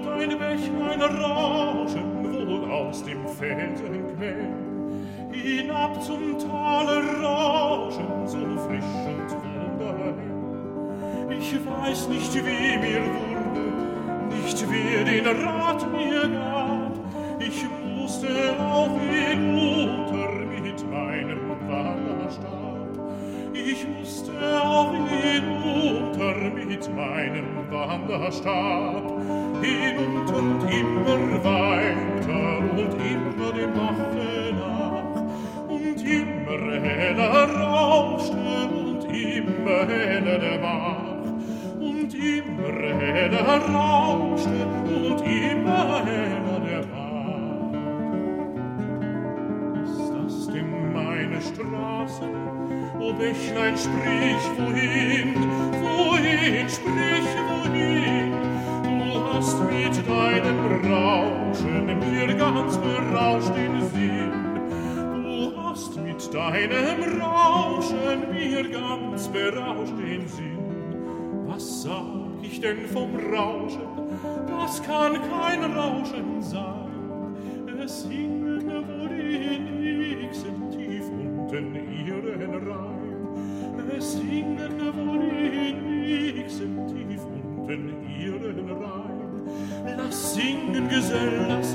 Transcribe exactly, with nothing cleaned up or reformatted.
und ein Bächlein rauschen wohl aus dem Felsenquell. Hinab zum Tale rauschen, so frisch und wunderhell. Ich weiß nicht, wie mir wurde, nicht wer den Rat mir gab. Ich musste auch hinunter mit meinem Wanderstab. Ich musste auch hinunter mit meinem Wanderstab. Hinunter und immer weiter und immer dem Bache nach. Und immer heller rauschte und immer heller der Bach. Und immer heller rauschte und immer heller der Bach. Ist das denn meine Straße? O Bächlein, sprich wohin, wohin, sprich wohin. Du hast mit deinem Rauschen mir ganz berauscht den Sinn. Du hast mit deinem Rauschen mir ganz berauscht den Sinn. Was sag ich denn vom Rauschen? Das kann kein Rauschen sein. Es singen wohl die Nixen tief unten ihren Reim. Es singen wohl die Nixen tief unten ihren Reim. Lass singen, Gesell, lass